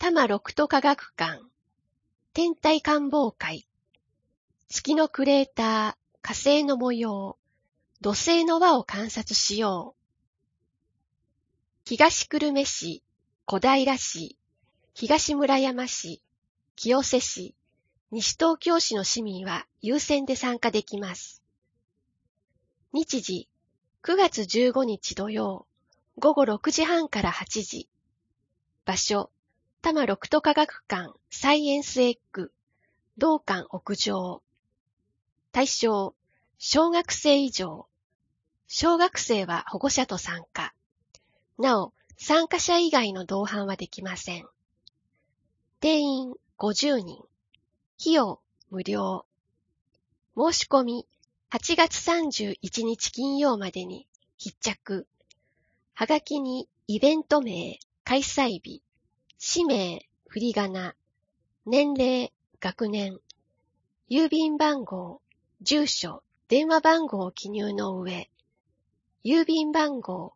多摩六都科学館、天体観望会、月のクレーター、火星の模様、土星の輪を観察しよう。東久留米市、小平市、東村山市、清瀬市、西東京市の市民は優先で参加できます。日時、9月15日土曜、午後6時半から8時。場所、多摩六都科学館サイエンスエッグ、同館屋上。対象、小学生以上。小学生は保護者と参加。なお、参加者以外の同伴はできません。定員50人。費用無料。申し込み8月31日金曜までに必着。はがきにイベント名、開催日、氏名、振り仮名、年齢、学年、郵便番号、住所、電話番号を記入の上、郵便番号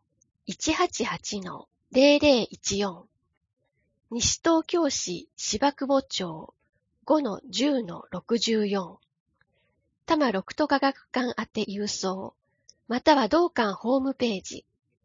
188-0014 西東京市芝久保町 5-10-64 多摩六都科学館宛て郵送または同館ホームページ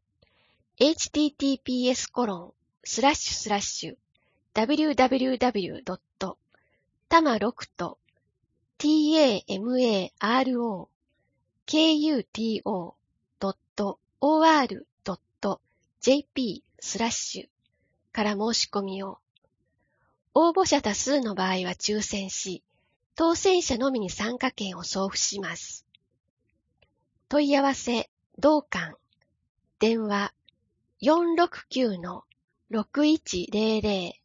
https://www.tamarokuto.or.jp/ から申し込みを。応募者多数の場合は抽選し、当選者のみに参加券を送付します。問い合わせ、同館、電話469-6100